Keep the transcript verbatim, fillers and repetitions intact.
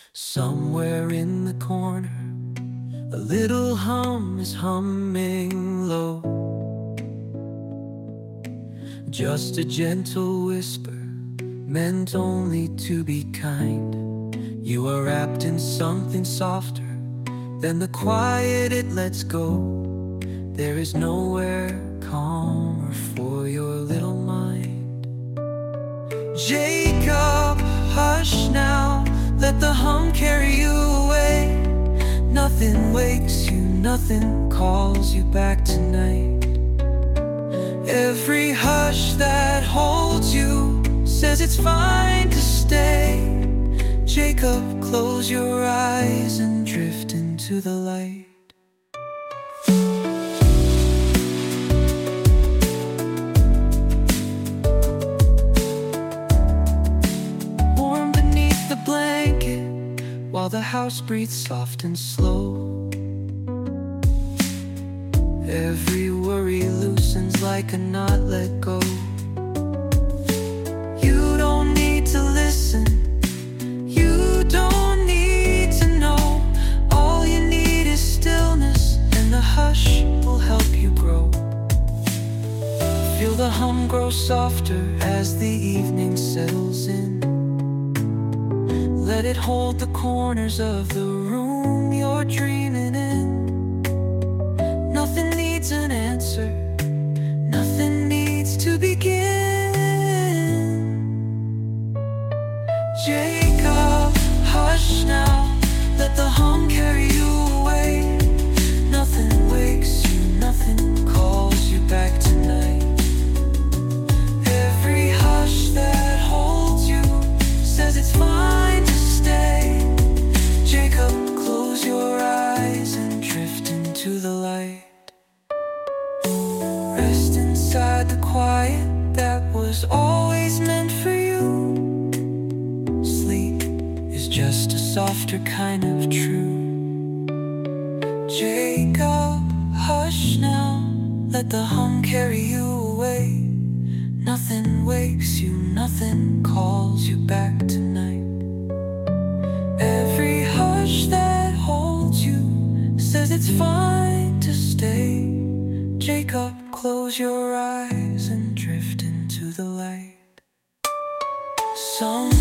Somewhere in the corner, a little hum is humming low. Just a gentle whisper, meant only to be kind. You are wrapped in something softer than the quiet it lets go. There is nowhere calmer for your little mind. Jacob, hush now, let the hum carry you away. Nothing wakes you, nothing calls you back tonight. Every hush that holds you says it's fine to stay. Jacob, close your eyes and drift into the light. Warm beneath the blanket, while the house breathes soft and slow. Every worry loosens like a knot let go. You don't need to listen, you don't need to know. All you need is stillness, and the hush will help you grow. Feel the hum grow softer as the evening settles in. Let it hold the corners of the room you're dreaming in. Nothing needs an answer, nothing needs to begin. Jacob, hush now, let the hum carry you away. Nothing wakes you, nothing calls you back tonight. Every hush that holds you says it's fine to stay. Jacob, close your eyes and drift into the light. Rest inside the quiet that was always meant for you. Sleep is just a softer kind of true. Jacob, hush now, let the hum carry you away. Nothing wakes you, nothing calls you back tonight. Every hush that holds you says it's fine to stay. Jacob, close your eyes and drift into the light. Some